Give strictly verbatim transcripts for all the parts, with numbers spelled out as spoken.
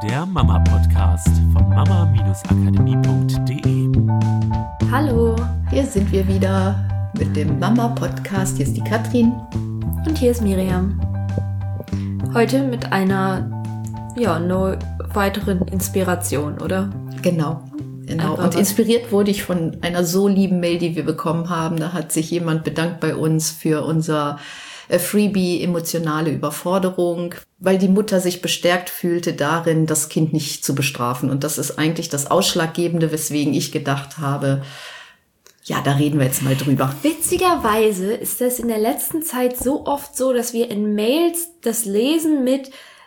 der Mama-Podcast von mama akademie punkt de. Hallo, hier sind wir wieder mit dem Mama-Podcast. Hier ist die Katrin. Und hier ist Miriam. Heute mit einer, ja, no, weiteren Inspiration, oder? Genau, genau. Einfach Und was. inspiriert wurde ich von einer so lieben Mail, die wir bekommen haben. Da hat sich jemand bedankt bei uns für unser Freebie emotionale Überforderung, weil die Mutter sich bestärkt fühlte darin, das Kind nicht zu bestrafen. Und das ist eigentlich das Ausschlaggebende, weswegen ich gedacht habe, ja, da reden wir jetzt mal drüber. Witzigerweise ist das in der letzten Zeit so oft so, dass wir in Mails das lesen mit: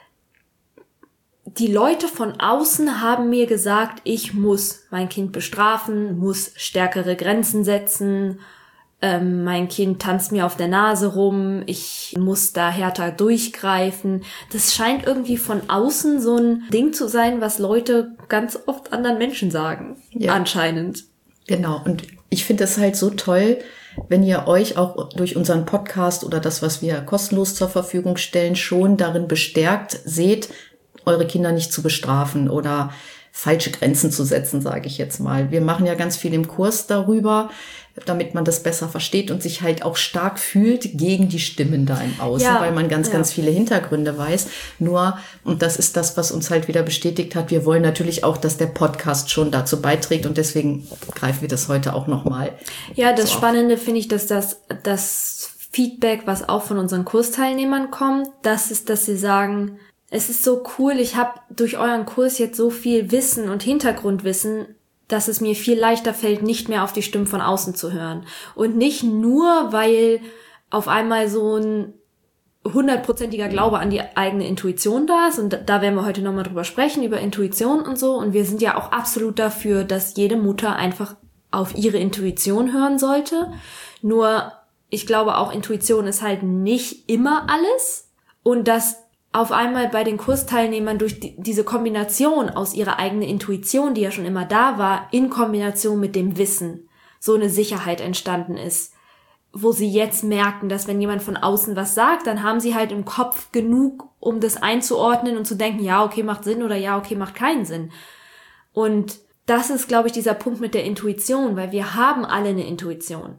Die Leute von außen haben mir gesagt, ich muss mein Kind bestrafen, muss stärkere Grenzen setzen, ähm, mein Kind tanzt mir auf der Nase rum, ich muss da härter durchgreifen. Das scheint irgendwie von außen so ein Ding zu sein, was Leute ganz oft anderen Menschen sagen, Ja. anscheinend. Genau, und ich finde es halt so toll, wenn ihr euch auch durch unseren Podcast oder das, was wir kostenlos zur Verfügung stellen, schon darin bestärkt seht, eure Kinder nicht zu bestrafen oder falsche Grenzen zu setzen, sage ich jetzt mal. Wir machen ja ganz viel im Kurs darüber, damit man das besser versteht und sich halt auch stark fühlt gegen die Stimmen da im Außen, Ja, weil man ganz, ja. ganz viele Hintergründe weiß. Nur, und das ist das, was uns halt wieder bestätigt hat, wir wollen natürlich auch, dass der Podcast schon dazu beiträgt und deswegen greifen wir das heute auch nochmal. Ja, das So. Spannende finde ich, dass das, das Feedback, was auch von unseren Kursteilnehmern kommt, das ist, dass sie sagen, es ist so cool, ich habe durch euren Kurs jetzt so viel Wissen und Hintergrundwissen, dass es mir viel leichter fällt, nicht mehr auf die Stimmen von außen zu hören. Und nicht nur, weil auf einmal so ein hundertprozentiger Glaube an die eigene Intuition da ist. Und da werden wir heute nochmal drüber sprechen, über Intuition und so. Und wir sind ja auch absolut dafür, dass jede Mutter einfach auf ihre Intuition hören sollte. Nur, ich glaube auch, Intuition ist halt nicht immer alles. Und dass auf einmal bei den Kursteilnehmern durch die, diese Kombination aus ihrer eigenen Intuition, die ja schon immer da war, in Kombination mit dem Wissen, so eine Sicherheit entstanden ist, wo sie jetzt merken, dass wenn jemand von außen was sagt, dann haben sie halt im Kopf genug, um das einzuordnen und zu denken, ja, okay, macht Sinn oder ja, okay, macht keinen Sinn. Und das ist, glaube ich, dieser Punkt mit der Intuition, weil wir haben alle eine Intuition.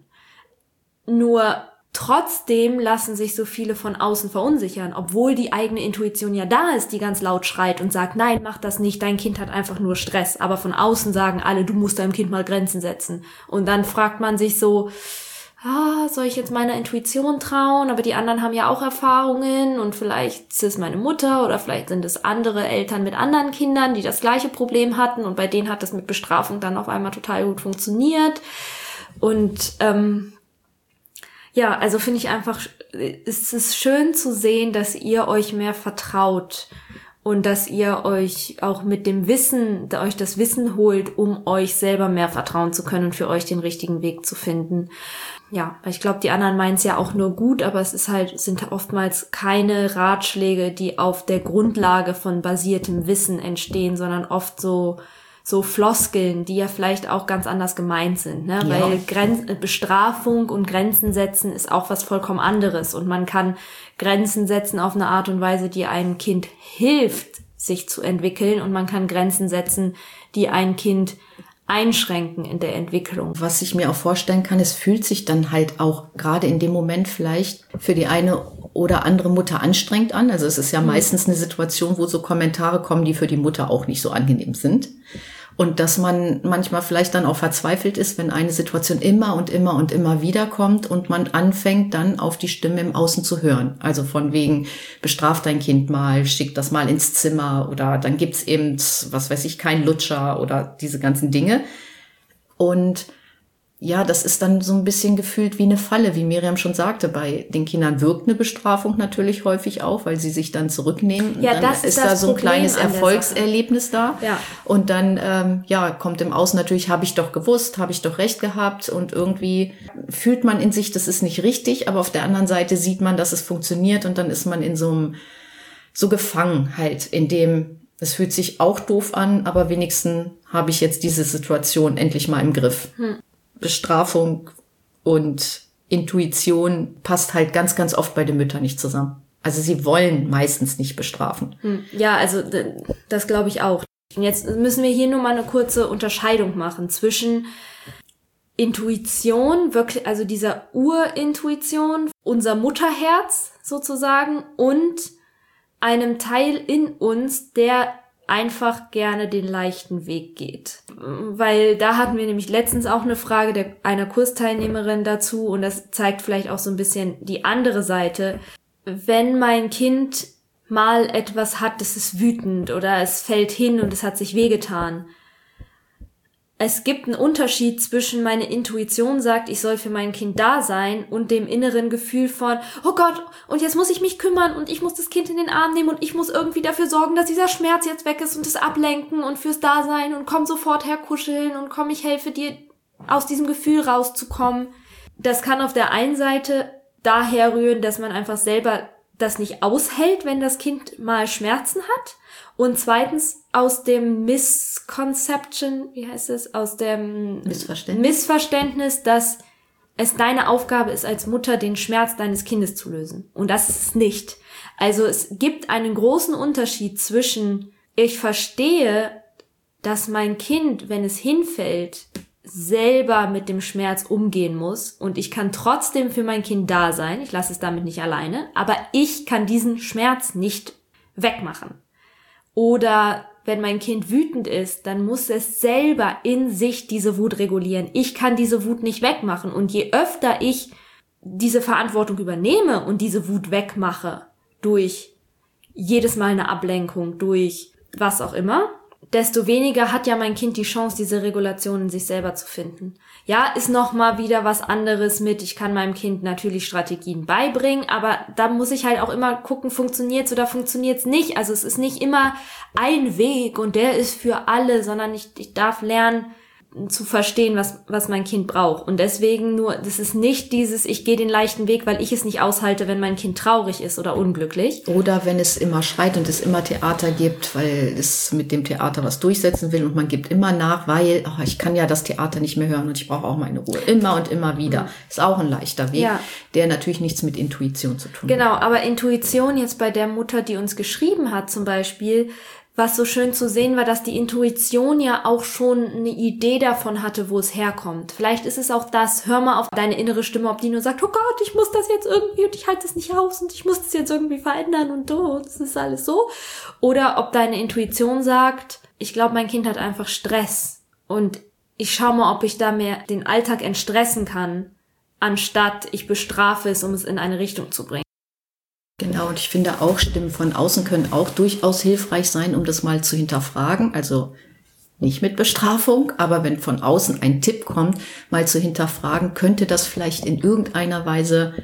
Nur trotzdem lassen sich so viele von außen verunsichern, obwohl die eigene Intuition ja da ist, die ganz laut schreit und sagt, nein, mach das nicht, dein Kind hat einfach nur Stress. Aber von außen sagen alle, du musst deinem Kind mal Grenzen setzen. Und dann fragt man sich so, ah, soll ich jetzt meiner Intuition trauen? Aber die anderen haben ja auch Erfahrungen und vielleicht ist es meine Mutter oder vielleicht sind es andere Eltern mit anderen Kindern, die das gleiche Problem hatten und bei denen hat das mit Bestrafung dann auf einmal total gut funktioniert. Und ähm, ja, also finde ich einfach, es ist schön zu sehen, dass ihr euch mehr vertraut und dass ihr euch auch mit dem Wissen, euch das Wissen holt, um euch selber mehr vertrauen zu können und für euch den richtigen Weg zu finden. Ja, weil ich glaube, die anderen meinen es ja auch nur gut, aber es ist halt, sind oftmals keine Ratschläge, die auf der Grundlage von basiertem Wissen entstehen, sondern oft so so Floskeln, die ja vielleicht auch ganz anders gemeint sind, ne? Ja. Weil Grenz- Bestrafung und Grenzen setzen ist auch was vollkommen anderes und man kann Grenzen setzen auf eine Art und Weise, die einem Kind hilft, sich zu entwickeln und man kann Grenzen setzen, die ein Kind einschränken in der Entwicklung. Was ich mir auch vorstellen kann, es fühlt sich dann halt auch gerade in dem Moment vielleicht für die eine oder andere Mutter anstrengend an. Also es ist ja meistens eine Situation, wo so Kommentare kommen, die für die Mutter auch nicht so angenehm sind. Und dass man manchmal vielleicht dann auch verzweifelt ist, wenn eine Situation immer und immer und immer wieder kommt und man anfängt dann auf die Stimme im Außen zu hören. Also von wegen, bestraf dein Kind mal, schick das mal ins Zimmer oder dann gibt's eben, was weiß ich, kein Lutscher oder diese ganzen Dinge. Und ja, das ist dann so ein bisschen gefühlt wie eine Falle, wie Miriam schon sagte. Bei den Kindern wirkt eine Bestrafung natürlich häufig auch, weil sie sich dann zurücknehmen. Ja, dann das ist ist das da so ein Problem kleines an der Erfolgserlebnis da. Ja. Und dann ähm, ja kommt im Außen natürlich, habe ich doch gewusst, habe ich doch recht gehabt. Und irgendwie fühlt man in sich, das ist nicht richtig. Aber auf der anderen Seite sieht man, dass es funktioniert. Und dann ist man in so einem, so gefangen halt, in dem, es fühlt sich auch doof an, aber wenigstens habe ich jetzt diese Situation endlich mal im Griff. Hm. Bestrafung und Intuition passt halt ganz, ganz oft bei den Müttern nicht zusammen. Also sie wollen meistens nicht bestrafen. Ja, also das glaube ich auch. Und jetzt müssen wir hier nur mal eine kurze Unterscheidung machen zwischen Intuition, wirklich, also dieser Urintuition, unser Mutterherz sozusagen, und einem Teil in uns, der einfach gerne den leichten Weg geht. Weil da hatten wir nämlich letztens auch eine Frage der, einer Kursteilnehmerin dazu, und das zeigt vielleicht auch so ein bisschen die andere Seite. Wenn mein Kind mal etwas hat, das ist wütend oder es fällt hin und es hat sich wehgetan. Es gibt einen Unterschied zwischen meine Intuition sagt, ich soll für mein Kind da sein, und dem inneren Gefühl von, oh Gott, und jetzt muss ich mich kümmern und ich muss das Kind in den Arm nehmen und ich muss irgendwie dafür sorgen, dass dieser Schmerz jetzt weg ist und das ablenken und fürs Dasein und komm sofort her kuscheln und komm, ich helfe dir, aus diesem Gefühl rauszukommen. Das kann auf der einen Seite daher rühren, dass man einfach selber das nicht aushält, wenn das Kind mal Schmerzen hat. Und zweitens aus dem Misconception, wie heißt es, aus dem Missverständnis. Missverständnis, dass es deine Aufgabe ist, als Mutter den Schmerz deines Kindes zu lösen. Und das ist es nicht. Also es gibt einen großen Unterschied zwischen, ich verstehe, dass mein Kind, wenn es hinfällt, selber mit dem Schmerz umgehen muss, und ich kann trotzdem für mein Kind da sein, ich lasse es damit nicht alleine, aber ich kann diesen Schmerz nicht wegmachen. Oder wenn mein Kind wütend ist, dann muss es selber in sich diese Wut regulieren. Ich kann diese Wut nicht wegmachen, und je öfter ich diese Verantwortung übernehme und diese Wut wegmache, durch jedes Mal eine Ablenkung, durch was auch immer, desto weniger hat ja mein Kind die Chance, diese Regulation in sich selber zu finden. Ja, ist nochmal wieder was anderes mit, ich kann meinem Kind natürlich Strategien beibringen, aber da muss ich halt auch immer gucken, funktioniert's oder funktioniert's nicht. Also es ist nicht immer ein Weg und der ist für alle, sondern ich, ich darf lernen zu verstehen, was was mein Kind braucht. Und deswegen nur, das ist nicht dieses, ich gehe den leichten Weg, weil ich es nicht aushalte, wenn mein Kind traurig ist oder unglücklich. Oder wenn es immer schreit und es immer Theater gibt, weil es mit dem Theater was durchsetzen will, und man gibt immer nach, weil oh, ich kann ja das Theater nicht mehr hören und ich brauche auch meine Ruhe. Immer und immer wieder. Mhm. Ist auch ein leichter Weg, ja, der natürlich nichts mit Intuition zu tun genau, hat. Genau, aber Intuition jetzt bei der Mutter, die uns geschrieben hat zum Beispiel, was so schön zu sehen war, dass die Intuition ja auch schon eine Idee davon hatte, wo es herkommt. Vielleicht ist es auch das, hör mal auf deine innere Stimme, ob die nur sagt, oh Gott, ich muss das jetzt irgendwie und ich halte es nicht aus und ich muss das jetzt irgendwie verändern und oh, das ist alles so. Oder ob deine Intuition sagt, ich glaube, mein Kind hat einfach Stress und ich schaue mal, ob ich da mehr den Alltag entstressen kann, anstatt ich bestrafe es, um es in eine Richtung zu bringen. Genau, und ich finde auch, Stimmen von außen können auch durchaus hilfreich sein, um das mal zu hinterfragen. Also nicht mit Bestrafung, aber wenn von außen ein Tipp kommt, mal zu hinterfragen, könnte das vielleicht in irgendeiner Weise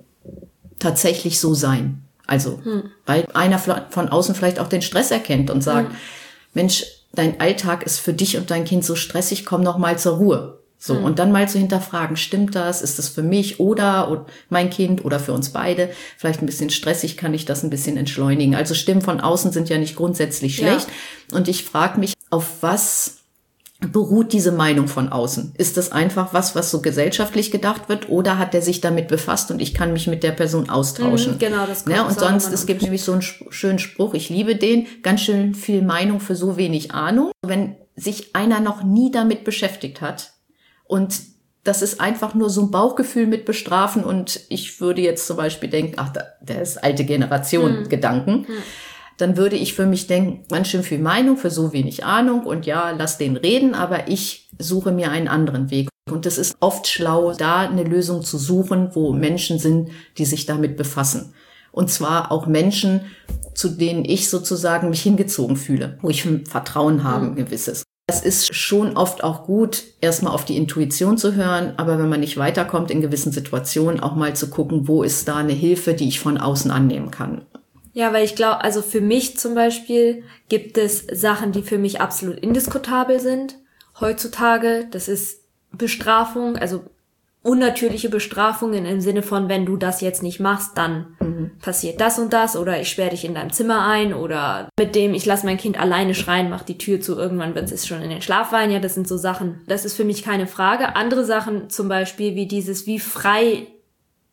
tatsächlich so sein. Also, hm. weil einer von außen vielleicht auch den Stress erkennt und sagt, hm. Mensch, dein Alltag ist für dich und dein Kind so stressig, komm noch mal zur Ruhe. So, mhm. und dann mal zu hinterfragen, stimmt das? Ist das für mich oder mein Kind oder für uns beide? Vielleicht ein bisschen stressig, kann ich das ein bisschen entschleunigen? Also Stimmen von außen sind ja nicht grundsätzlich schlecht. Ja. Und ich frage mich, auf was beruht diese Meinung von außen? Ist das einfach was, was so gesellschaftlich gedacht wird, oder hat der sich damit befasst und ich kann mich mit der Person austauschen? Mhm, genau, das kommt. Ja, und sonst, es gibt nämlich so einen schönen Spruch, ich liebe den, ganz schön viel Meinung für so wenig Ahnung. Wenn sich einer noch nie damit beschäftigt hat, und das ist einfach nur so ein Bauchgefühl mit Bestrafen, und ich würde jetzt zum Beispiel denken, ach, der ist alte Generation hm. Gedanken, hm. dann würde ich für mich denken, ganz schön viel Meinung für so wenig Ahnung, und ja, lass den reden, aber ich suche mir einen anderen Weg. Und es ist oft schlau, da eine Lösung zu suchen, wo Menschen sind, die sich damit befassen. Und zwar auch Menschen, zu denen ich sozusagen mich hingezogen fühle, wo ich Vertrauen habe, ein gewisses. Es ist schon oft auch gut, erstmal auf die Intuition zu hören, aber wenn man nicht weiterkommt in gewissen Situationen, auch mal zu gucken, wo ist da eine Hilfe, die ich von außen annehmen kann. Ja, weil ich glaube, also für mich zum Beispiel gibt es Sachen, die für mich absolut indiskutabel sind heutzutage. Das ist Bestrafung, also unnatürliche Bestrafungen im Sinne von, wenn du das jetzt nicht machst, dann mhm. passiert das und das, oder ich sperre dich in deinem Zimmer ein, oder mit dem, ich lasse mein Kind alleine schreien, mach die Tür zu, irgendwann wird es schon in den Schlaf weinen. Ja, das sind so Sachen, das ist für mich keine Frage. Andere Sachen zum Beispiel wie dieses, wie frei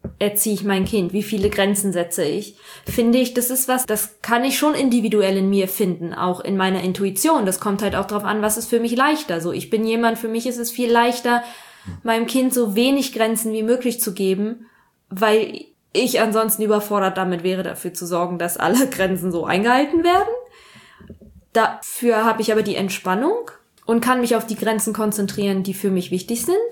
erziehe ich mein Kind? Wie viele Grenzen setze ich? Finde ich, das ist was, das kann ich schon individuell in mir finden, auch in meiner Intuition. Das kommt halt auch drauf an, was ist für mich leichter. So, ich bin jemand, für mich ist es viel leichter, meinem Kind so wenig Grenzen wie möglich zu geben, weil ich ansonsten überfordert damit wäre, dafür zu sorgen, dass alle Grenzen so eingehalten werden. Dafür habe ich aber die Entspannung und kann mich auf die Grenzen konzentrieren, die für mich wichtig sind.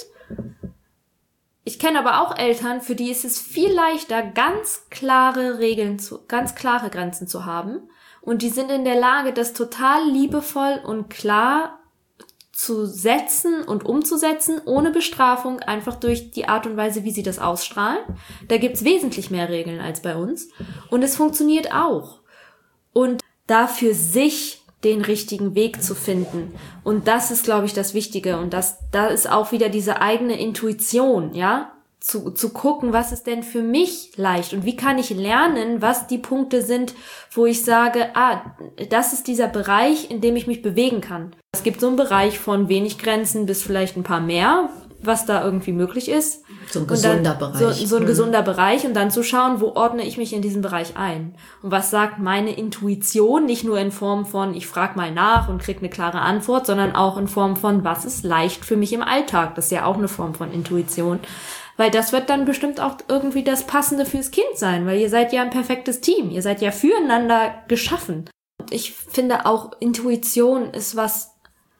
Ich kenne aber auch Eltern, für die ist es viel leichter, ganz klare Regeln zu, ganz klare Grenzen zu haben. Und die sind in der Lage, das total liebevoll und klar zu setzen und umzusetzen, ohne Bestrafung, einfach durch die Art und Weise, wie sie das ausstrahlen. Da gibt's wesentlich mehr Regeln als bei uns. Und es funktioniert auch. Und da für sich den richtigen Weg zu finden. Und das ist, glaube ich, das Wichtige. Und das, da ist auch wieder diese eigene Intuition, ja, zu, zu gucken, was ist denn für mich leicht und wie kann ich lernen, was die Punkte sind, wo ich sage, ah, das ist dieser Bereich, in dem ich mich bewegen kann. Es gibt so einen Bereich von wenig Grenzen bis vielleicht ein paar mehr, was da irgendwie möglich ist. So ein gesunder dann, Bereich. So, so ein mhm. gesunder Bereich und dann zu schauen, wo ordne ich mich in diesen Bereich ein? Und was sagt meine Intuition? Nicht nur in Form von, ich frage mal nach und kriege eine klare Antwort, sondern auch in Form von, was ist leicht für mich im Alltag? Das ist ja auch eine Form von Intuition. Weil das wird dann bestimmt auch irgendwie das Passende fürs Kind sein, weil ihr seid ja ein perfektes Team. Ihr seid ja füreinander geschaffen. Und ich finde auch, Intuition ist was,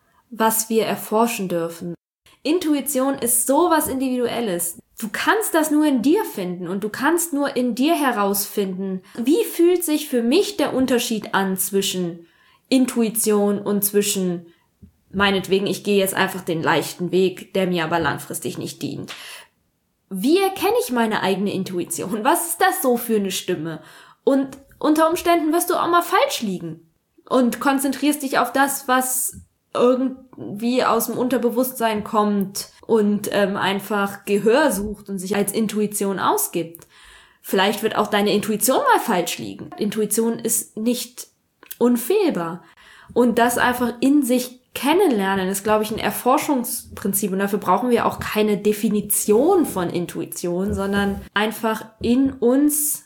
was wir erforschen dürfen. Intuition ist so was Individuelles. Du kannst das nur in dir finden und du kannst nur in dir herausfinden, wie fühlt sich für mich der Unterschied an zwischen Intuition und zwischen, meinetwegen, ich gehe jetzt einfach den leichten Weg, der mir aber langfristig nicht dient. Wie erkenne ich meine eigene Intuition? Was ist das so für eine Stimme? Und unter Umständen wirst du auch mal falsch liegen und konzentrierst dich auf das, was irgendwie aus dem Unterbewusstsein kommt und ähm, einfach Gehör sucht und sich als Intuition ausgibt. Vielleicht wird auch deine Intuition mal falsch liegen. Intuition ist nicht unfehlbar. Und das einfach in sich kennenlernen ist, glaube ich, ein Erforschungsprinzip. Und dafür brauchen wir auch keine Definition von Intuition, sondern einfach in uns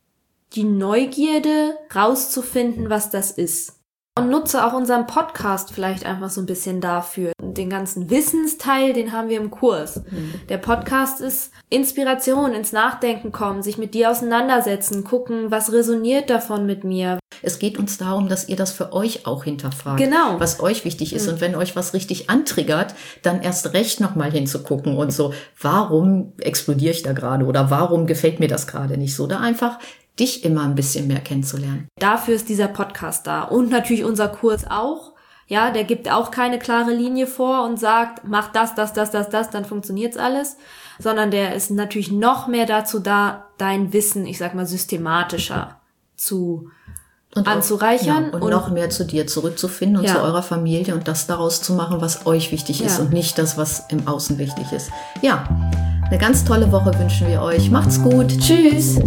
die Neugierde rauszufinden, was das ist. Und nutze auch unseren Podcast vielleicht einfach so ein bisschen dafür. Den ganzen Wissensteil, den haben wir im Kurs. Mhm. Der Podcast ist Inspiration, ins Nachdenken kommen, sich mit dir auseinandersetzen, gucken, was resoniert davon mit mir. Es geht uns darum, dass ihr das für euch auch hinterfragt, genau. was euch wichtig ist. Mhm. Und wenn euch was richtig antriggert, dann erst recht nochmal hinzugucken und so, warum explodiere ich da gerade oder warum gefällt mir das gerade nicht so? Da einfach dich immer ein bisschen mehr kennenzulernen. Dafür ist dieser Podcast da. Und natürlich unser Kurs auch. Ja, der gibt auch keine klare Linie vor und sagt, mach das, das, das, das, das, dann funktioniert's alles. Sondern der ist natürlich noch mehr dazu da, dein Wissen, ich sag mal, systematischer zu und anzureichern. Auch, ja, und, und noch mehr zu dir zurückzufinden und ja. zu eurer Familie und das daraus zu machen, was euch wichtig ist ja. und nicht das, was im Außen wichtig ist. Ja, eine ganz tolle Woche wünschen wir euch. Macht's gut. Tschüss.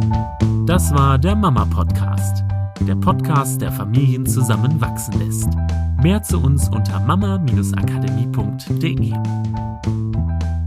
Das war der Mama-Podcast. Der Podcast, der Familien zusammenwachsen lässt. Mehr zu uns unter mama Bindestrich akademie Punkt de.